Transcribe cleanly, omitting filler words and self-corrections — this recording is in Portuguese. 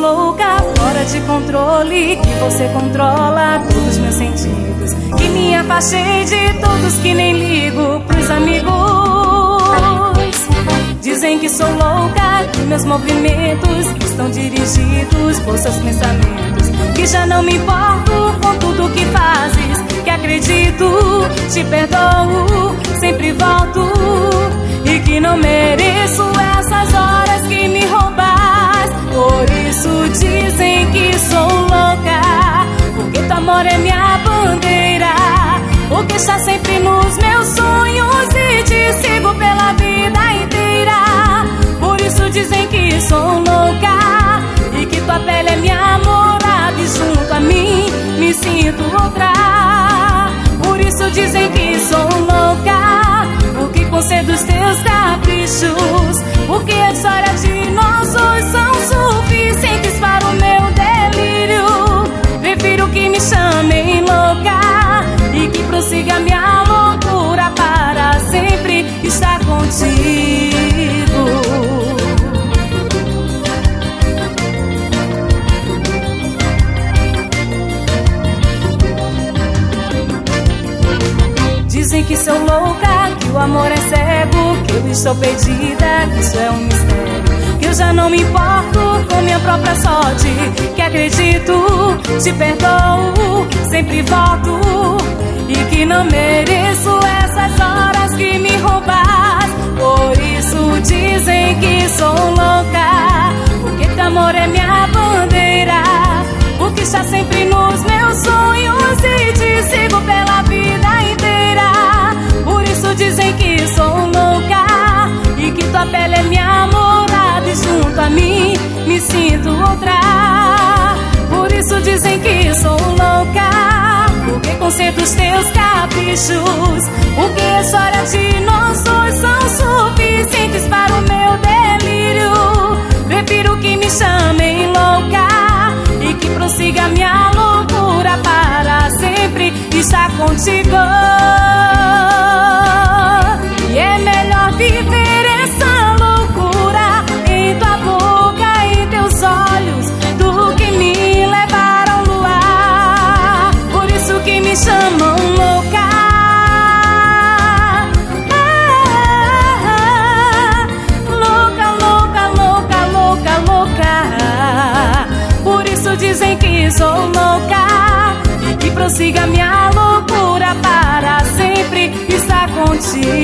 louca, fora de controle, que você controla todos os meus sentidos, que me afastei de todos, que nem ligo pros amigos. Dizem que sou louca, que meus movimentos estão dirigidos por seus pensamentos, que já não me importo com tudo que fazes, que acredito, te perdoo, sempre volto, e que não mereço essas horas que me roubas. Por isso dizem que sou louca, porque teu amor é minha bandeira, porque está sempre nos meus sonhos e te sigo pela vida inteira. Por isso dizem que sou louca e que tua pele é minha morada, e junto a mim me sinto outra. Por isso dizem que sou louca, porque concedo os teus caprichos, porque a história de nós dois são suficientes para o meu delírio. Prefiro que me chamem louca e que prossiga minha loucura para sempre estar contigo. Dizem que sou louca, que o amor é cego, que eu estou perdida, que isso é um mistério, que eu já não me importo com minha própria sorte, que acredito, te perdoo, sempre volto, e que não mereço essas horas que me roubas. Por isso dizem que sou louca, porque teu amor é minha bandeira, porque está sempre nos meus sonhos e te sigo pela vida inteira. Por isso dizem que sou louca e que tua pele é minha morada, e junto a mim me sinto outra. Por isso dizem que sou louca, porque concedo os teus caprichos, porque a história de nós dois são suficientes para o meu delírio. Prefiro que me chamem louca e que prossiga minha loucura para sempre estar contigo. E é melhor viver essa loucura em tua boca, em teus olhos, do que me levar ao luar. Por isso que me chamam louca. Louca, louca, louca, louca, louca. Por isso dizem que sou louca e que prossiga minha loucura para sempre estar contigo.